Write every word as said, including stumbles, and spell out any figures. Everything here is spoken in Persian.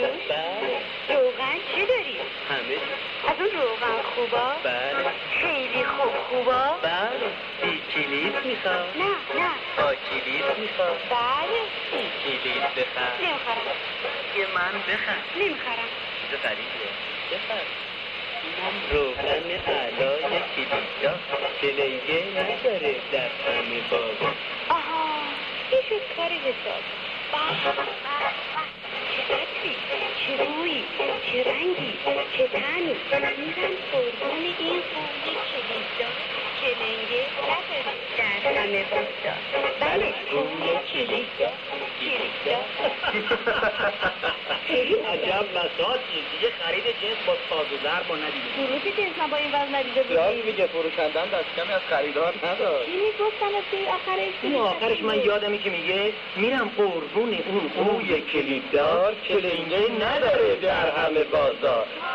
گوشت؟ بله. روغن چی داری؟ همه. از اون روغن خوبا؟ بله. خیلی خوب خوبا؟ بله. سی کلیت میخواد؟ نه نه. با کلیت میخواد؟ بله. سی کلیت بخر. نمیخرم. یه من بخر. نمیخرم. چه غریبه. بخر. اینم روغن علای کلیتا کلنگه نداره در همه بابا. آها این شد کار حساب. به به به چه عطری، چه بویی، چه رنگی، چه طعمی. میرم قربون این بوی کلیتا کلنگه نداره در همه بابا. بله بوی کلیتا کلیتا. عجب بساطی دیگه خرید جنس با تاز و ضرب و ندیده. فروش جنس من با این وزن ندیده بودی. راست میگه فروشندن دست کمی از خریدار نداشت. چی میگفتن از توی آخرش؟ این آخرش من یادمی که میگه میرم قربون اون قوی کلیددار کلنگه نداره در همه بازار.